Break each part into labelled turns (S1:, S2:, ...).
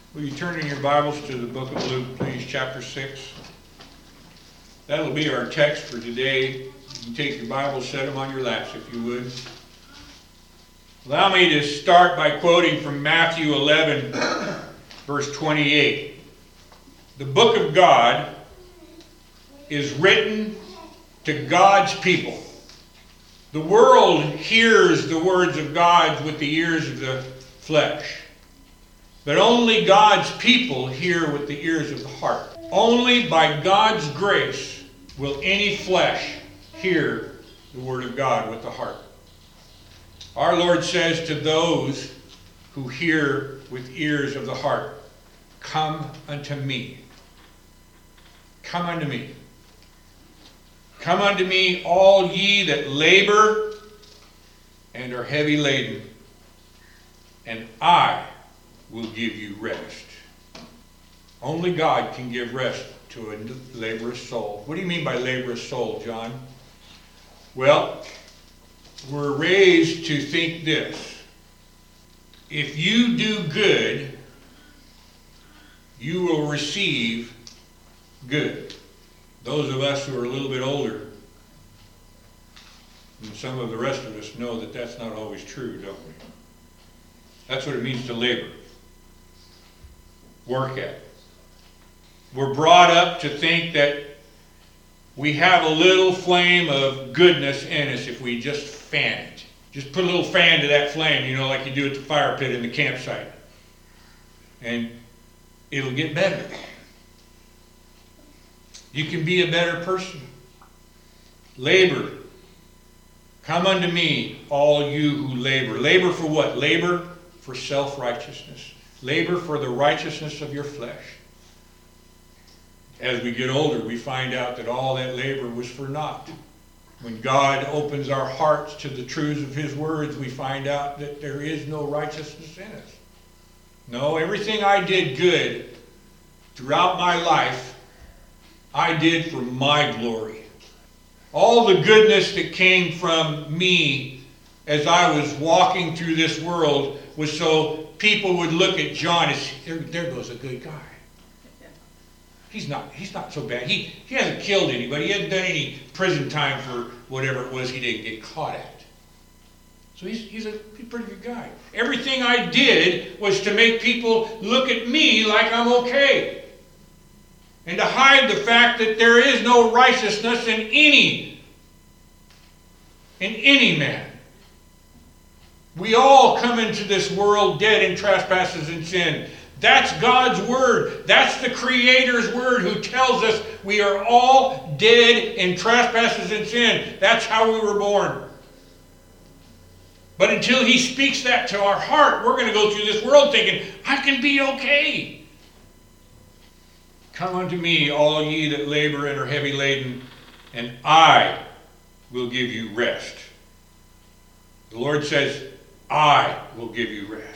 S1: Will you turn in your Bibles to the book of Luke, please, chapter 6. That'll be our text for today. You can take your Bibles, set them on your laps if you would. Allow me to start by quoting from Matthew 11, verse 28. The book of God is written to God's people. The world hears the words of God with the ears of the flesh. But only God's people hear with the ears of the heart. Only by God's grace will any flesh hear the word of God with the heart. Our Lord says to those who hear with ears of the heart, "Come unto me. Come unto me. Come unto me, all ye that labor and are heavy laden, and I will give you rest." Only God can give rest to a laborious soul. What do you mean by laborious soul, John? Well, we're raised to think this. If you do good, you will receive good. Those of us who are a little bit older, and some of the rest of us, know that that's not always true, don't we? That's what it means to labor. Work at. We're brought up to think that we have a little flame of goodness in us if we just fan it. Just put a little fan to that flame, like you do at the fire pit in the campsite. And it'll get better. You can be a better person. Labor. Come unto me, all you who labor. Labor for what? Labor for self-righteousness. Labor for the righteousness of your flesh. As we get older, we find out that all that labor was for naught. When God opens our hearts to the truths of His words, we find out that there is no righteousness in us. No, everything I did good throughout my life, I did for my glory. All the goodness that came from me as I was walking through this world was so people would look at John as, there goes a good guy. He's not so bad. He hasn't killed anybody. He hasn't done any prison time for whatever it was he didn't get caught at. So he's a pretty good guy. Everything I did was to make people look at me like I'm okay. And to hide the fact that there is no righteousness in any man. We all come into this world dead in trespasses and sin. That's God's word. That's the Creator's word who tells us we are all dead in trespasses and sin. That's how we were born. But until He speaks that to our heart, we're going to go through this world thinking, I can be okay. Come unto me, all ye that labor and are heavy laden, and I will give you rest. The Lord says, I will give you rest.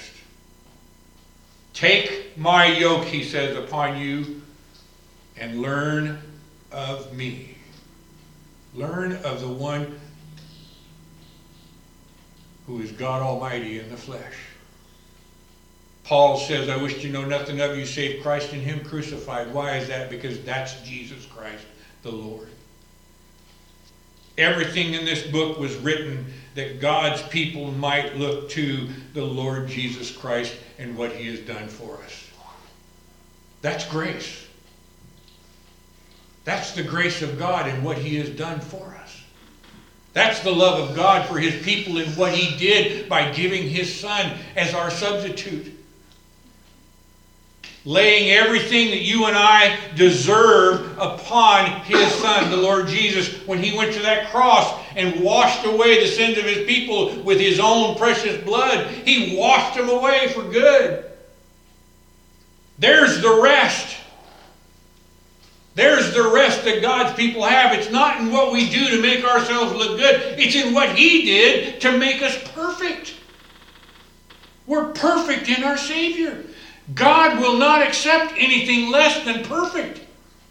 S1: Take my yoke, He says, upon you, and learn of me. Learn of the one who is God Almighty in the flesh. Paul says, I wish to know nothing of you save Christ and Him crucified. Why is that? Because that's Jesus Christ, the Lord. Everything in this book was written that God's people might look to the Lord Jesus Christ and what He has done for us. That's grace. That's the grace of God and what He has done for us. That's the love of God for His people and what He did by giving His Son as our substitute. Laying everything that you and I deserve upon His Son, the Lord Jesus, when He went to that cross and washed away the sins of His people with His own precious blood. He washed them away for good. There's the rest. There's the rest that God's people have. It's not in what we do to make ourselves look good. It's in what He did to make us perfect. We're perfect in our Savior. God will not accept anything less than perfect.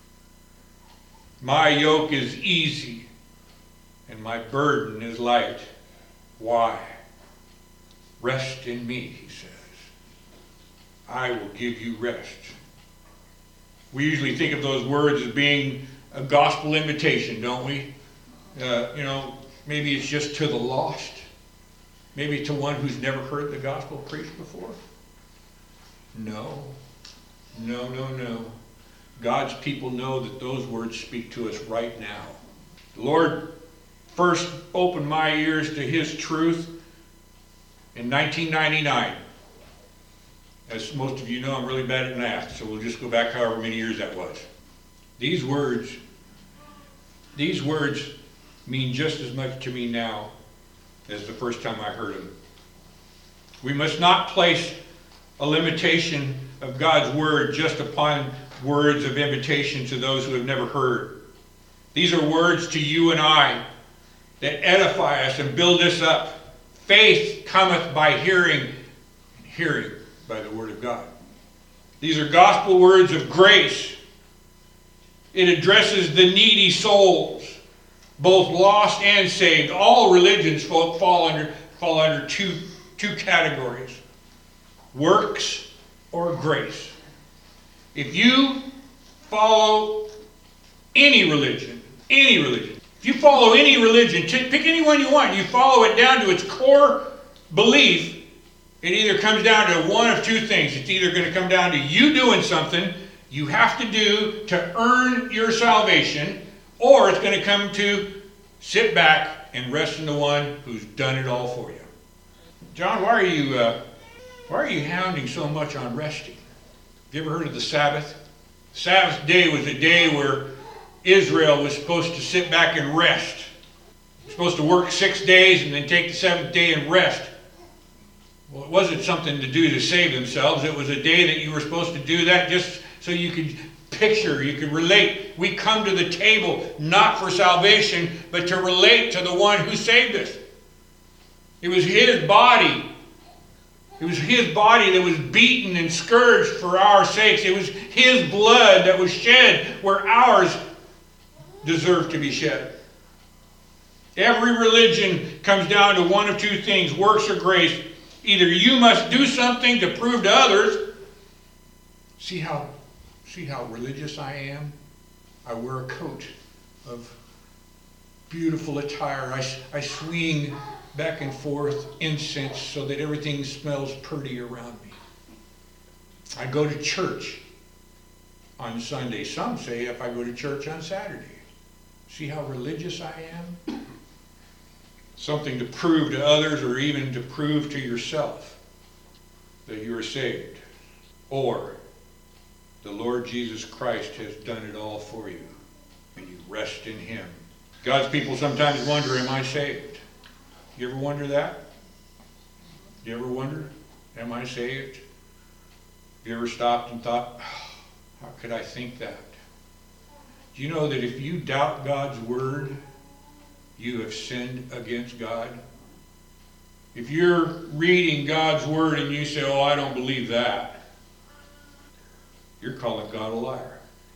S1: My yoke is easy and my burden is light. Why? Rest in me, He says. I will give you rest. We usually think of those words as being a gospel invitation, don't we? Maybe it's just to the lost. Maybe to one who's never heard the gospel preached before. No. God's people know that those words speak to us right now. The Lord first opened my ears to His truth in 1999. As most of you know, I'm really bad at math, so we'll just go back however many years that was. These words mean just as much to me now as the first time I heard them. We must not place a limitation of God's word just upon words of invitation to those who have never heard. These are words to you and I that edify us and build us up. Faith cometh by hearing, and hearing by the word of God. These are gospel words of grace. It addresses the needy souls, both lost and saved. All religions fall under two categories: works or grace. If you follow any religion, if you follow any religion, pick any one you want, you follow it down to its core belief, it either comes down to one of two things. It's either going to come down to you doing something you have to do to earn your salvation, or it's going to come to sit back and rest in the one who's done it all for you. John, why are you hounding so much on resting? Have you ever heard of the Sabbath? Sabbath day was a day where Israel was supposed to sit back and rest. Supposed to work 6 days and then take the seventh day and rest. Well, it wasn't something to do to save themselves. It was a day that you were supposed to do that just so you could picture, you could relate. We come to the table not for salvation, but to relate to the one who saved us. It was His body. It was His body that was beaten and scourged for our sakes. It was His blood that was shed where ours deserved to be shed. Every religion comes down to one of two things: works or grace. Either you must do something to prove to others. See how religious I am? I wear a coat of beautiful attire. I swing back and forth incense so that everything smells pretty around me. I go to church on Sunday. Some say if I go to church on Saturday. See how religious I am? Something to prove to others, or even to prove to yourself that you are saved. Or the Lord Jesus Christ has done it all for you, and you rest in Him. God's people sometimes wonder, am I saved? You ever wonder that? You ever wonder, am I saved? You ever stopped and thought, how could I think that? Do you know that if you doubt God's word, you have sinned against God? If you're reading God's word and you say, oh, I don't believe that, you're calling God a liar.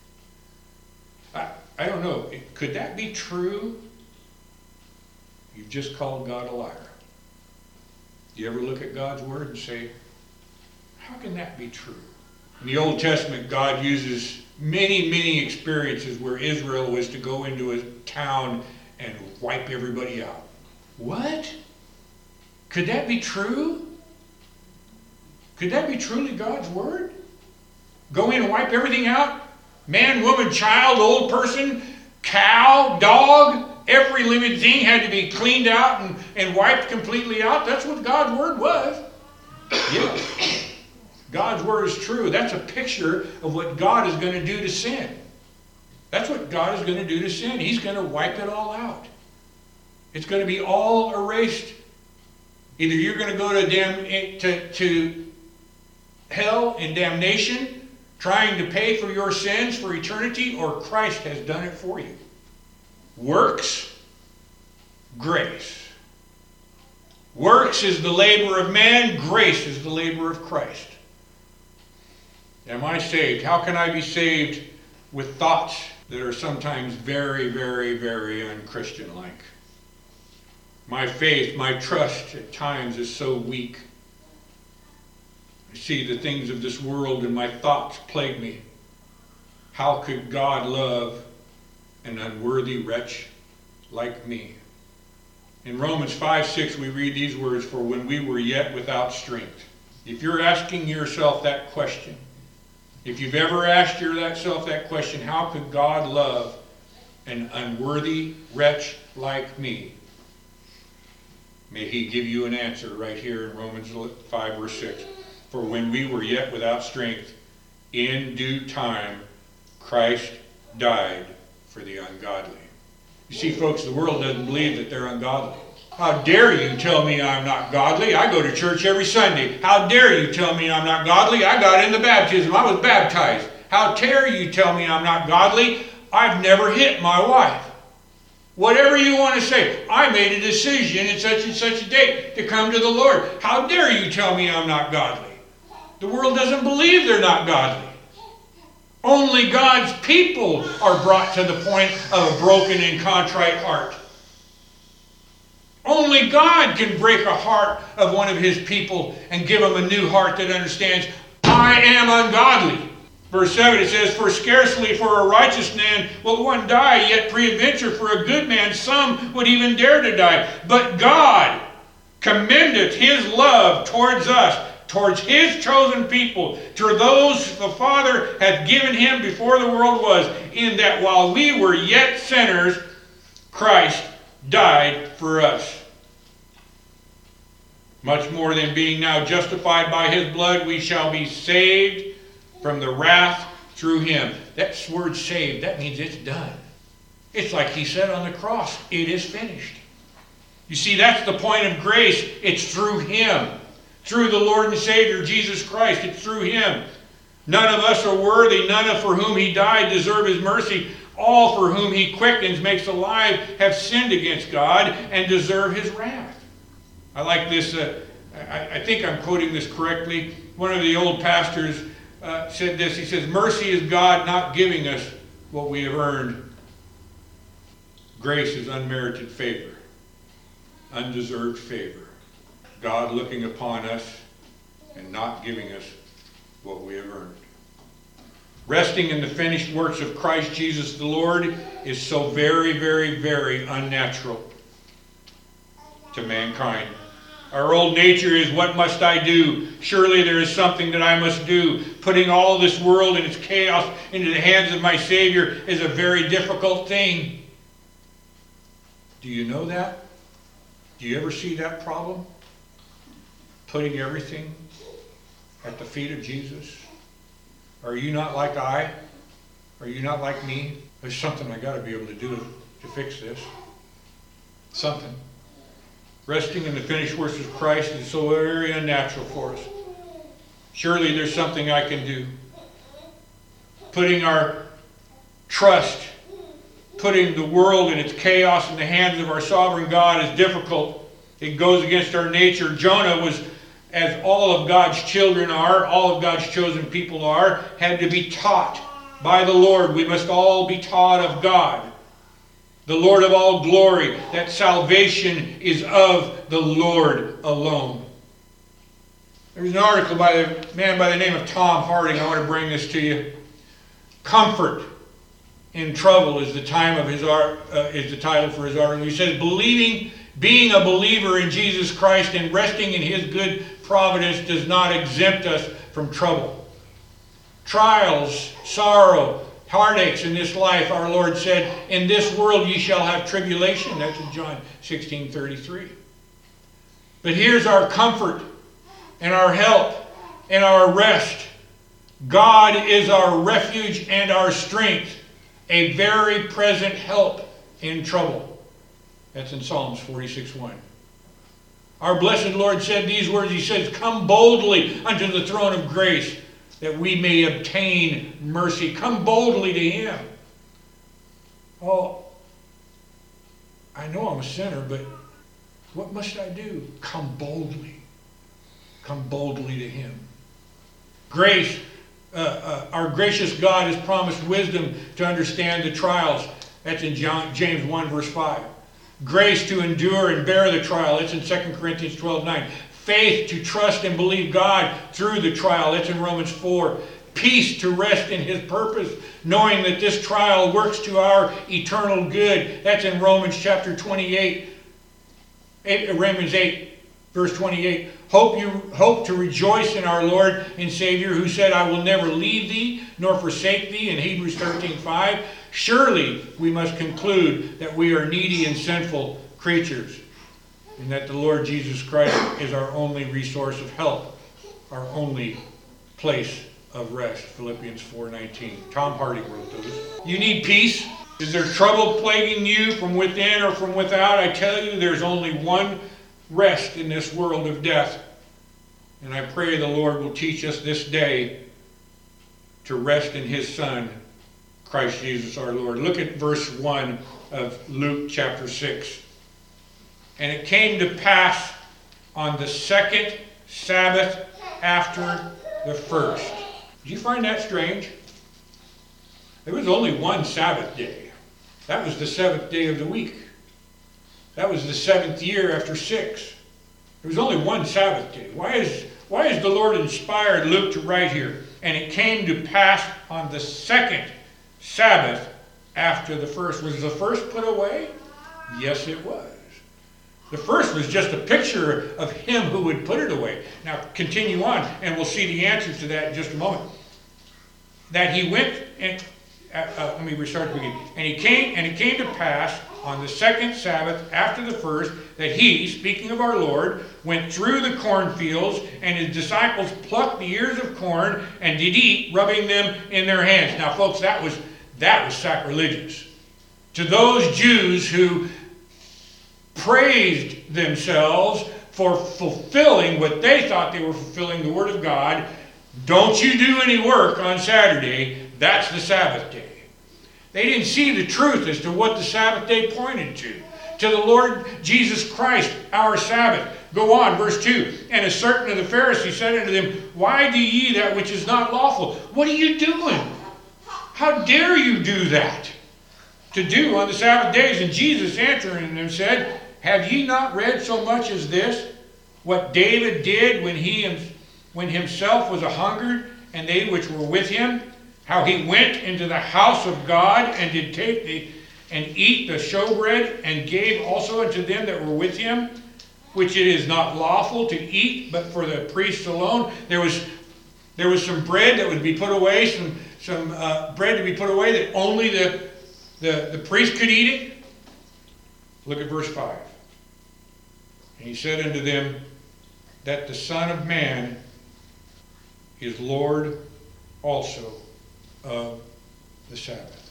S1: I don't know. Could that be true? You've just called God a liar. Do you ever look at God's word and say, how can that be true? In the Old Testament, God uses many experiences where Israel was to go into a town and wipe everybody out. What? Could that be true? Could that be truly God's word? Go in and wipe everything out? Man, woman, child, old person, cow, dog, every living thing had to be cleaned out and wiped completely out. That's what God's word was. Yeah. God's word is true. That's a picture of what God is going to do to sin. That's what God is going to do to sin. He's going to wipe it all out. It's going to be all erased. Either you're going to go to hell and damnation, trying to pay for your sins for eternity, or Christ has done it for you. Works, grace. Works is the labor of man. Grace is the labor of Christ. Am I saved? How can I be saved with thoughts that are sometimes very unchristian-like? My faith, my trust at times is so weak. See, the things of this world and my thoughts plague me. How could God love an unworthy wretch like me? In Romans 5:6 we read these words, for when we were yet without strength. If you're asking yourself that question, if you've ever asked yourself that question, how could God love an unworthy wretch like me? May He give you an answer right here in Romans 5 verse 6. For when we were yet without strength, in due time, Christ died for the ungodly. You see, folks, the world doesn't believe that they're ungodly. How dare you tell me I'm not godly? I go to church every Sunday. How dare you tell me I'm not godly? I got in the baptism. I was baptized. How dare you tell me I'm not godly? I've never hit my wife. Whatever you want to say, I made a decision at such and such a date to come to the Lord. How dare you tell me I'm not godly? The world doesn't believe they're not godly. Only God's people are brought to the point of a broken and contrite heart. Only God can break a heart of one of His people and give them a new heart that understands, I am ungodly. Verse 7, it says, for scarcely for a righteous man will one die, yet peradventure for a good man some would even dare to die. But God commendeth His love towards us, towards His chosen people, to those the Father hath given Him before the world was, in that while we were yet sinners, Christ died for us. Much more than being now justified by His blood, we shall be saved from the wrath through Him. That word saved, that means it's done. It's like He said on the cross, it is finished. You see, that's the point of grace. It's through Him. Through the Lord and Savior, Jesus Christ. It's through Him. None of us are worthy. None of for whom He died deserve His mercy. All for whom He quickens, makes alive, have sinned against God and deserve His wrath. I like this. I think I'm quoting this correctly. One of the old pastors said this. He says, mercy is God not giving us what we have earned. Grace is unmerited favor. Undeserved favor. God looking upon us and not giving us what we have earned. Resting in the finished works of Christ Jesus the Lord is so very, very, very unnatural to mankind. Our old nature is, what must I do? Surely there is something that I must do. Putting all this world and its chaos into the hands of my Savior is a very difficult thing. Do you know that? Do you ever see that problem? Putting everything at the feet of Jesus? Are you not like I? Are you not like me? There's something I got to be able to do to fix this. Something. Resting in the finished works of Christ is so very unnatural for us. Surely there's something I can do. Putting our trust, putting the world and its chaos in the hands of our sovereign God is difficult. It goes against our nature. Jonah was, as all of God's children are, all of God's chosen people are, had to be taught by the Lord. We must all be taught of God, the Lord of all glory, that salvation is of the Lord alone. There's an article by a man by the name of Tom Harding. I want to bring this to you. Comfort in trouble is the title for his article. He says, being a believer in Jesus Christ and resting in His good providence does not exempt us from trouble. Trials, sorrow, heartaches in this life, our Lord said, in this world ye shall have tribulation. That's in John 16:33. But here's our comfort and our help and our rest. God is our refuge and our strength, a very present help in trouble. That's in Psalms 46:1. Our blessed Lord said these words. He says, come boldly unto the throne of grace, that we may obtain mercy. Come boldly to Him. Oh, I know I'm a sinner, but what must I do? Come boldly. Come boldly to Him. Grace, our gracious God has promised wisdom to understand the trials. That's in James 1 verse 5. Grace to endure and bear the trial. That's in 2 Corinthians 12:9. Faith to trust and believe God through the trial. That's in Romans 4. Peace to rest in His purpose, knowing that this trial works to our eternal good. That's in Romans chapter 28. Romans 8, verse 28. Hope to rejoice in our Lord and Savior, who said, I will never leave thee nor forsake thee, in Hebrews 13:5. Surely we must conclude that we are needy and sinful creatures, and that the Lord Jesus Christ is our only resource of help, our only place of rest. Philippians 4:19. Tom Hardy wrote those. You need peace. Is there trouble plaguing you from within or from without? I tell you, there's only one rest in this world of death. And I pray the Lord will teach us this day to rest in His Son, Christ Jesus our Lord. Look at verse 1 of Luke chapter 6. And it came to pass on the second Sabbath after the first. Did you find that strange? There was only one Sabbath day. That was the seventh day of the week. That was the seventh year after 6. There was only one Sabbath day. Why is the Lord inspired Luke to write here? And it came to pass on the second Sabbath after the first. Was the first put away? Yes, it was. The first was just a picture of Him who would put it away. Now, continue on, and we'll see the answers to that in just a moment. That He went, and let me restart the beginning. And it came to pass on the second Sabbath after the first, that He, speaking of our Lord, went through the cornfields, and His disciples plucked the ears of corn and did eat, rubbing them in their hands. Now, folks, that was sacrilegious. To those Jews who praised themselves for fulfilling what they thought they were fulfilling, the Word of God. Don't you do any work on Saturday. That's the Sabbath day. They didn't see the truth as to what the Sabbath day pointed to the Lord Jesus Christ, our Sabbath. Go on, verse 2. And a certain of the Pharisees said unto them, Why do ye that which is not lawful? What are you doing? How dare you do that? To do on the Sabbath days. And Jesus answering them said, Have ye not read so much as this? What David did when himself was a hungered, and they which were with him, how he went into the house of God, and did take and eat the showbread, and gave also unto them that were with him, which it is not lawful to eat, but for the priests alone. There was some bread that would be put away, some bread to be put away that only the priest could eat it. Look at verse 5. And He said unto them, that the Son of Man is Lord also of the Sabbath.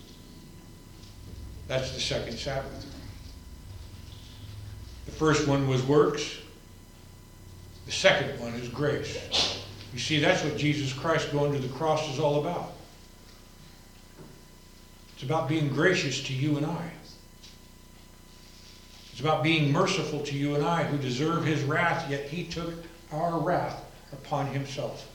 S1: That's the second Sabbath. The first one was works. The second one is grace. You see, that's what Jesus Christ going to the cross is all about. It's about being gracious to you and I. It's about being merciful to you and I who deserve His wrath, yet He took our wrath upon Himself.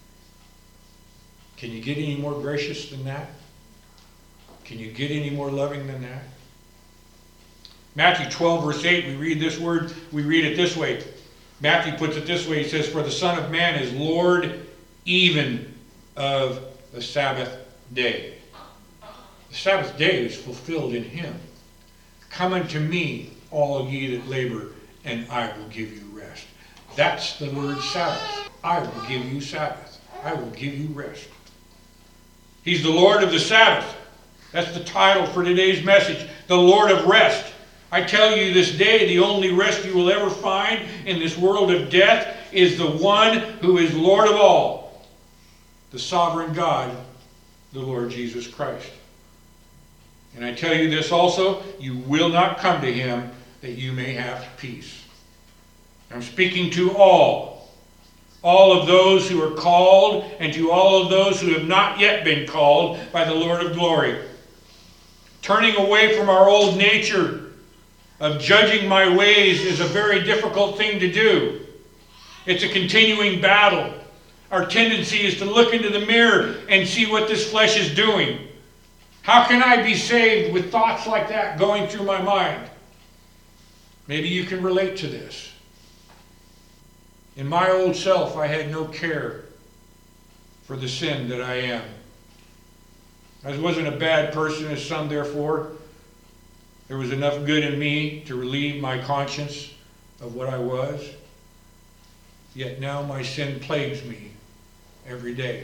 S1: Can you get any more gracious than that? Can you get any more loving than that? Matthew 12, verse 8, we read it this way. Matthew puts it this way. He says, For the Son of Man is Lord even of the Sabbath day. The Sabbath day is fulfilled in Him. Come unto me, all ye that labor, and I will give you rest. That's the word Sabbath. I will give you Sabbath. I will give you rest. He's the Lord of the Sabbath. That's the title for today's message. The Lord of rest. I tell you this day, the only rest you will ever find in this world of death is the one who is Lord of all. The sovereign God, the Lord Jesus Christ. And I tell you this also, you will not come to Him that you may have peace. I'm speaking to all of those who are called, and to all of those who have not yet been called by the Lord of glory. Turning away from our old nature of judging my ways is a very difficult thing to do. It's a continuing battle. Our tendency is to look into the mirror and see what this flesh is doing. How can I be saved with thoughts like that going through my mind? Maybe you can relate to this. In my old self, I had no care for the sin that I am. I wasn't a bad person as some, therefore. There was enough good in me to relieve my conscience of what I was. Yet now my sin plagues me every day.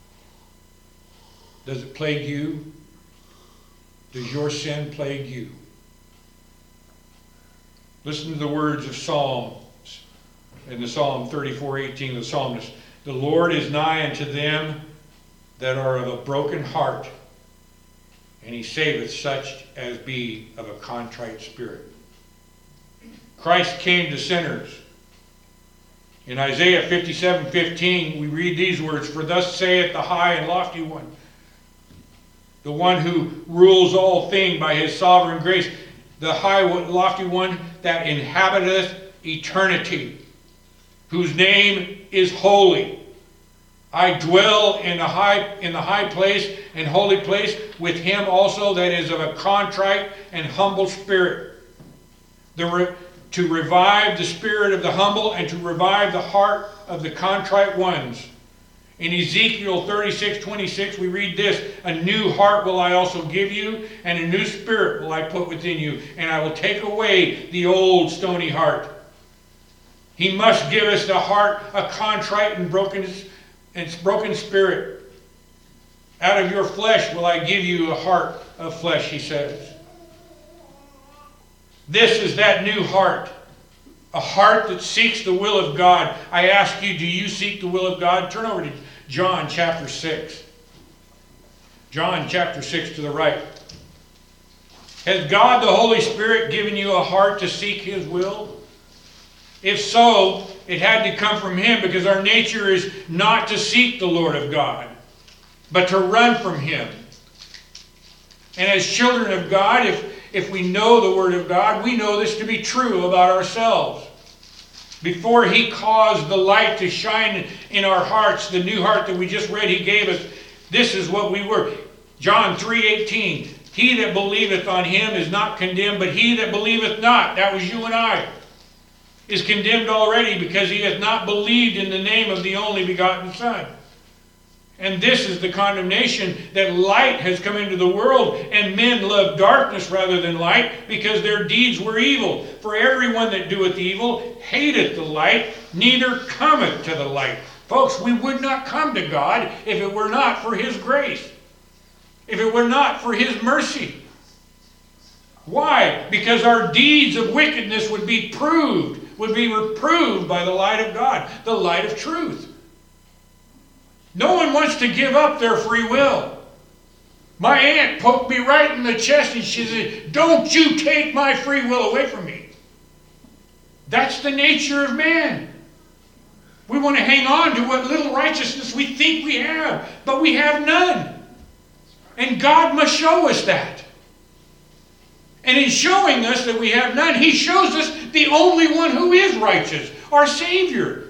S1: Does it plague you? Does your sin plague you? Listen to the words of Psalms. In the Psalm 34:18, the psalmist, the Lord is nigh unto them that are of a broken heart, and he saveth such as be of a contrite spirit. Christ came to sinners. In Isaiah 57:15, we read these words, for thus saith the high and lofty one, the one who rules all things by his sovereign grace, the high and lofty one that inhabiteth eternity, whose name is holy. I dwell in the high place and holy place with him also that is of a contrite and humble spirit, to revive the spirit of the humble and to revive the heart of the contrite ones. In Ezekiel 36:26 we read this, a new heart will I also give you, and a new spirit will I put within you, and I will take away the old stony heart. He must give us the heart, a contrite and broken spirit. Out of your flesh will I give you a heart of flesh, he says. This is that new heart. A heart that seeks the will of God. I ask you, do you seek the will of God? Turn over to John chapter 6. John chapter 6 to the right. Has God the Holy Spirit given you a heart to seek his will? If so, it had to come from him, because our nature is not to seek the Lord of God, but to run from him. And as children of God, if we know the Word of God, we know this to be true about ourselves. Before he caused the light to shine in our hearts, the new heart that we just read he gave us, this is what we were. John 3:18, he that believeth on him is not condemned, but he that believeth not, that was you and I, is condemned already, because he hath not believed in the name of the only begotten Son. And this is the condemnation, that light has come into the world, and men love darkness rather than light, because their deeds were evil. For everyone that doeth evil hateth the light, neither cometh to the light. Folks, we would not come to God if it were not for his grace, if it were not for his mercy. Why? Because our deeds of wickedness would be reproved by the light of God, the light of truth. No one wants to give up their free will. My aunt poked me right in the chest and she said, don't you take my free will away from me. That's the nature of man. We want to hang on to what little righteousness we think we have, but we have none. And God must show us that. And in showing us that we have none, he shows us the only one who is righteous, our Savior.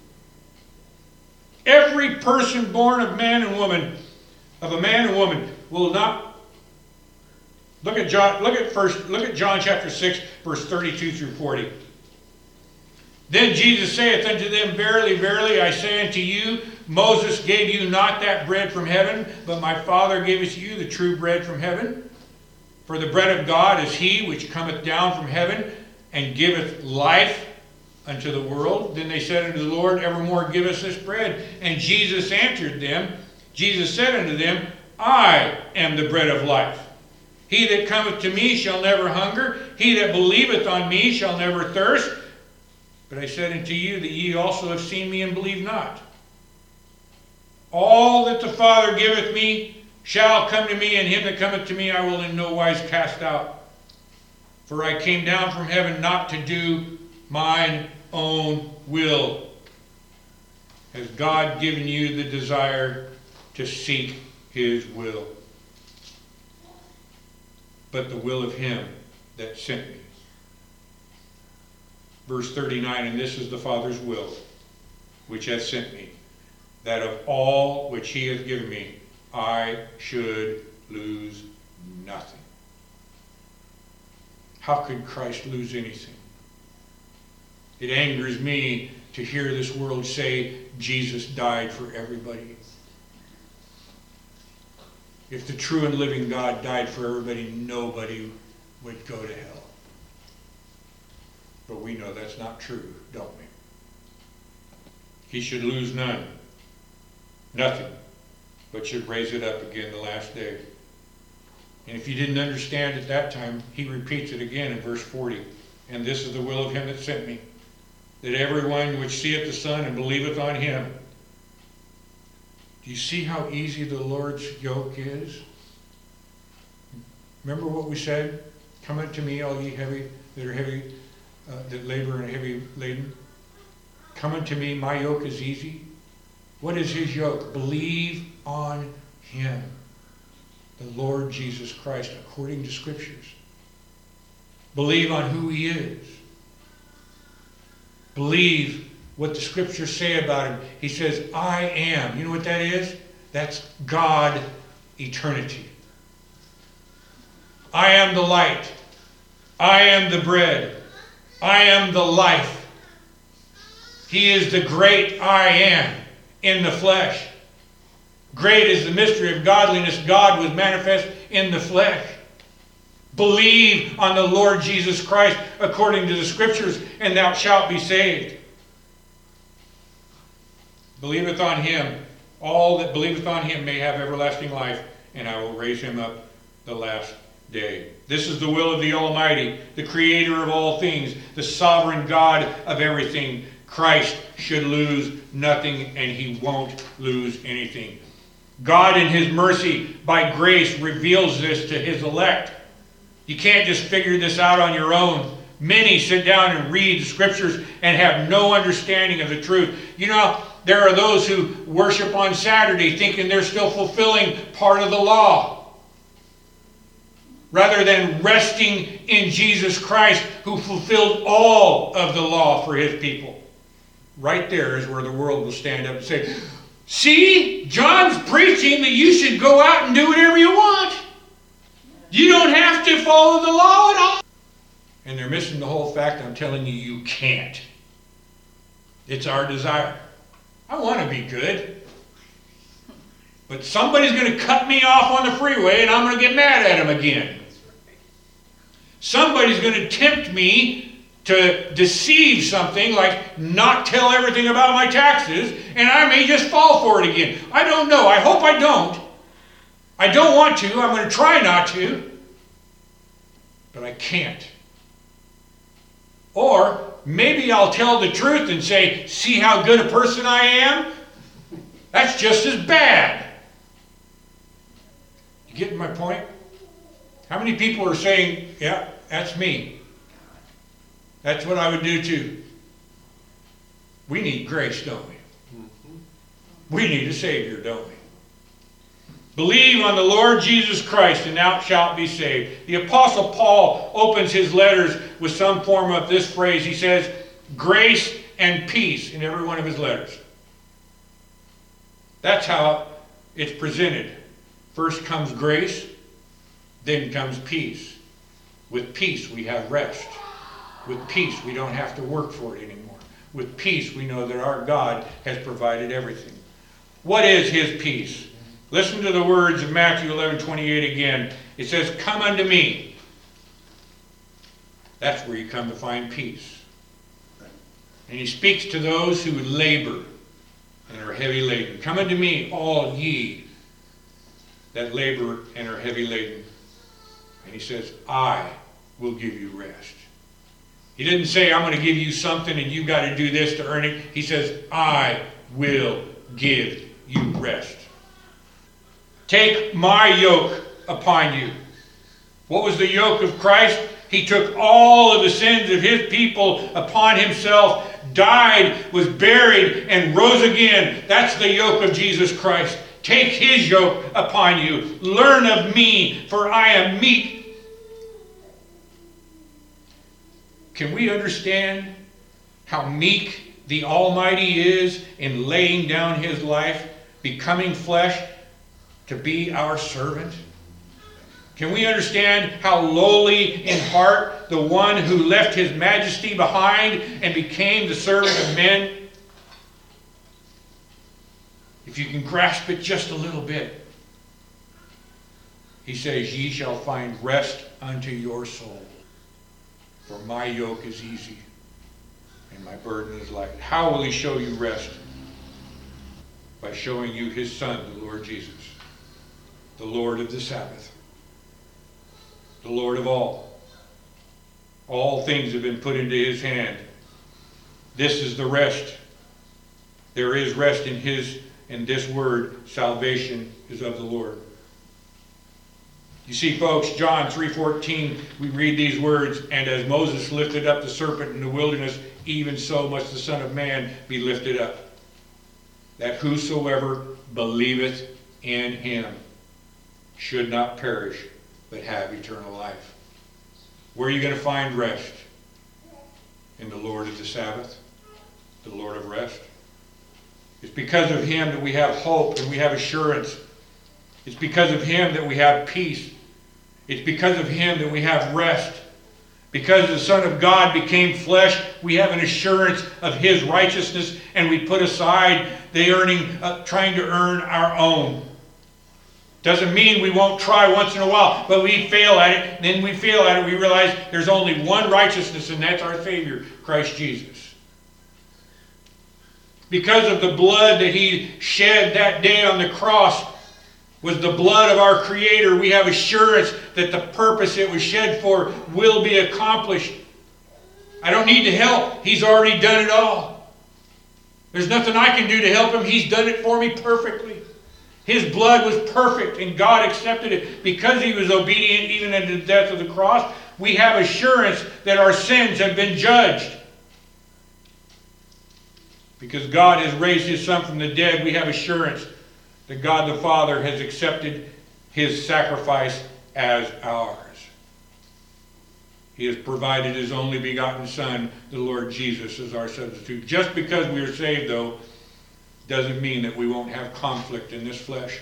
S1: Every person born of man and woman, will not. Look at John chapter 6, verse 32 through 40. Then Jesus saith unto them, verily, verily, I say unto you, Moses gave you not that bread from heaven, but my Father giveth you the true bread from heaven. For the bread of God is he which cometh down from heaven, and giveth life unto the world. Then they said unto the Lord, evermore give us this bread. And Jesus answered them, Jesus said unto them, I am the bread of life. He that cometh to me shall never hunger. He that believeth on me shall never thirst. But I said unto you that ye also have seen me and believe not. All that the Father giveth me shall come to me, and him that cometh to me I will in no wise cast out. For I came down from heaven not to do mine own will. Has God given you the desire to seek his will? But the will of him that sent me. Verse 39, and this is the Father's will, which hath sent me, that of all which he hath given me, I should lose nothing. How could Christ lose anything? It angers me to hear this world say Jesus died for everybody. If the true and living God died for everybody, nobody would go to hell. But we know that's not true, don't we? He should lose none, nothing, but should raise it up again the last day. And if you didn't understand at that time, he repeats it again in verse 40. And this is the will of him that sent me, that everyone which seeth the Son and believeth on him. Do you see how easy the Lord's yoke is? Remember what we said? Come unto me, all ye heavy that are heavy, that labor and heavy laden. Come unto me, my yoke is easy. What is his yoke? Believe on him, the Lord Jesus Christ, according to Scriptures. Believe on who he is. Believe what the Scriptures say about him. He says, I am. You know what that is? That's God eternity. I am the light. I am the bread. I am the life. He is the great I am in the flesh. Great is the mystery of godliness. God was manifest in the flesh. Believe on the Lord Jesus Christ according to the Scriptures, and thou shalt be saved. Believeth on him. All that believeth on him may have everlasting life, and I will raise him up the last day. This is the will of the Almighty, the Creator of all things, the sovereign God of everything. Christ should lose nothing, and he won't lose anything. God in his mercy, by grace, reveals this to his elect. You can't just figure this out on your own. Many sit down and read the Scriptures and have no understanding of the truth. You know, there are those who worship on Saturday thinking they're still fulfilling part of the law, rather than resting in Jesus Christ, who fulfilled all of the law for his people. Right there is where the world will stand up and say, see, John's preaching that you should go out and do whatever you want. You don't have to follow the law at all. And they're missing the whole fact. I'm telling you, you can't. It's our desire. I want to be good. But somebody's going to cut me off on the freeway and I'm going to get mad at him again. Somebody's going to tempt me to deceive something, like not tell everything about my taxes, and I may just fall for it again. I don't know. I hope I don't. I don't want to. I'm going to try not to. But I can't. Or maybe I'll tell the truth and say, see how good a person I am? That's just as bad. You getting my point? How many people are saying, yeah, that's me? That's what I would do too. We need grace, don't we? We need a Savior, don't we? Believe on the Lord Jesus Christ, and thou shalt be saved. The Apostle Paul opens his letters with some form of this phrase. He says, grace and peace in every one of his letters. That's how it's presented. First comes grace, then comes peace. With peace we have rest. With peace, we don't have to work for it anymore. With peace, we know that our God has provided everything. What is his peace? Listen to the words of Matthew 11:28 again. It says, come unto me. That's where you come to find peace. And he speaks to those who labor and are heavy laden. Come unto me, all ye that labor and are heavy laden. And he says, I will give you rest. He didn't say, I'm going to give you something and you've got to do this to earn it. He says, I will give you rest. Take my yoke upon you. What was the yoke of Christ? He took all of the sins of his people upon himself, died, was buried, and rose again. That's the yoke of Jesus Christ. Take his yoke upon you. Learn of me, for I am meek. Can we understand how meek the Almighty is in laying down his life, becoming flesh to be our servant? Can we understand how lowly in heart the one who left his majesty behind and became the servant of men? if you can grasp it just a little bit, he says, ye shall find rest unto your soul. For my yoke is easy and my burden is light. How will he show you rest? By showing you his Son, the Lord Jesus, the Lord of the Sabbath, the Lord of all. All things have been put into his hand. This is the rest. There is rest in this word. Salvation is of the Lord. You see, folks, John 3:14, we read these words, and as Moses lifted up the serpent in the wilderness, even so must the Son of Man be lifted up, that whosoever believeth in him should not perish, but have eternal life. Where are you going to find rest? In the Lord of the Sabbath, the Lord of rest. It's because of him that we have hope and we have assurance. It's because of him that we have peace. It's because of him that we have rest. Because the Son of God became flesh, we have an assurance of his righteousness, and we put aside the trying to earn our own. Doesn't mean we won't try once in a while, but we fail at it. Then we fail at it. We realize there's only one righteousness, and that's our Savior, Christ Jesus. Because of the blood that he shed that day on the cross was the blood of our Creator, we have assurance that the purpose it was shed for will be accomplished. I don't need to help. He's already done it all. There's nothing I can do to help him. He's done it for me perfectly. His blood was perfect, and God accepted it. Because he was obedient even unto the death of the cross, we have assurance that our sins have been judged. Because God has raised his Son from the dead, we have assurance that God the Father has accepted his sacrifice as ours. He has provided his only begotten Son, the Lord Jesus, as our substitute. Just because we are saved, though, doesn't mean that we won't have conflict in this flesh.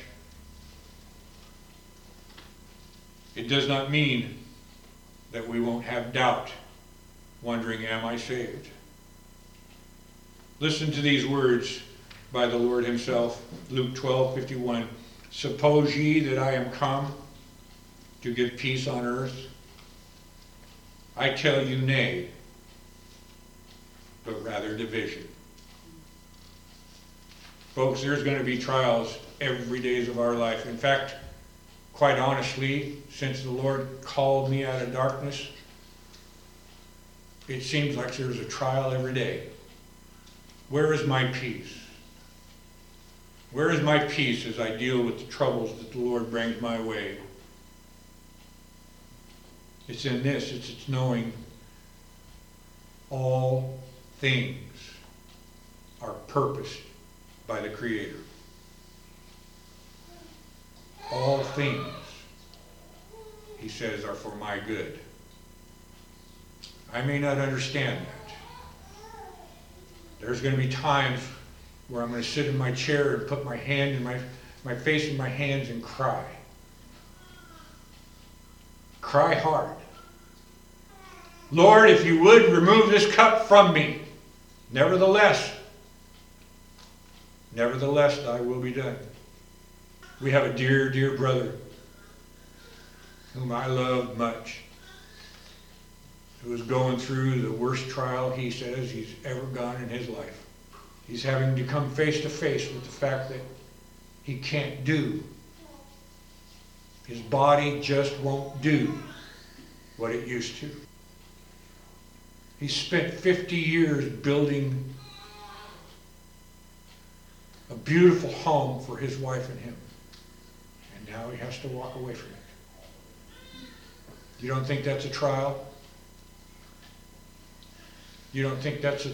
S1: It does not mean that we won't have doubt, wondering, am I saved? Listen to these words by the Lord himself, Luke 12:51. Suppose ye that I am come to give peace on earth? I tell you, nay, but rather division. Folks, there's going to be trials every day of our life. In fact, quite honestly, since the Lord called me out of darkness, it seems like there's a trial every day. Where is my peace? Where is my peace as I deal with the troubles that the Lord brings my way? It's in this. It's knowing all things are purposed by the Creator. All things, he says, are for my good. I may not understand that. There's going to be times where I'm going to sit in my chair and put my hand in my face in my hands and cry. Cry hard. Lord, if you would remove this cup from me. Nevertheless, thy will be done. We have a dear, dear brother whom I love much, who is going through the worst trial, he says, he's ever gone in his life. He's having to come face to face with the fact that he can't do. His body just won't do what it used to. He spent 50 years building a beautiful home for his wife and him. And now he has to walk away from it. You don't think that's a trial? You don't think that's a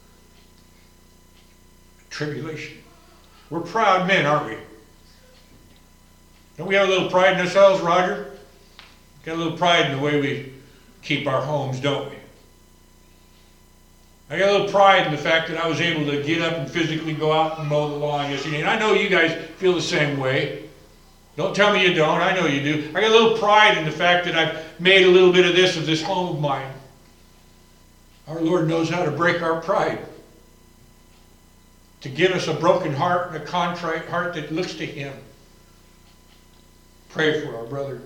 S1: tribulation? We're proud men, aren't we? Don't we have a little pride in ourselves, Roger? Got a little pride in the way we keep our homes, don't we? I got a little pride in the fact that I was able to get up and physically go out and mow the lawn yesterday. And I know you guys feel the same way. Don't tell me you don't. I know you do. I got a little pride in the fact that I've made a little bit of this home of mine. Our Lord knows how to break our pride. to give us a broken heart and a contrite heart that looks to Him. Pray for our brother.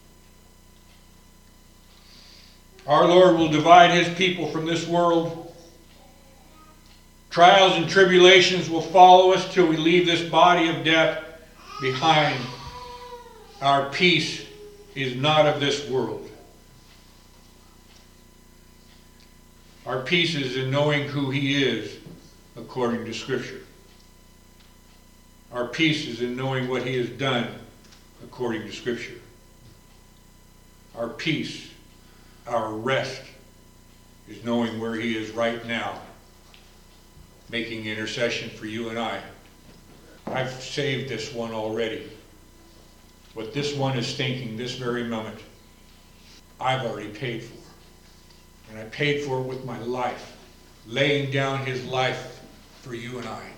S1: Our Lord will divide His people from this world. Trials and tribulations will follow us till we leave this body of death behind. Our peace is not of this world. Our peace is in knowing who He is according to Scripture. Our peace is in knowing what He has done according to Scripture. Our peace, our rest, is knowing where He is right now, making intercession for you and I. I've saved this one already. What this one is thinking this very moment, I've already paid for. And I paid for it with my life, laying down His life for you and I.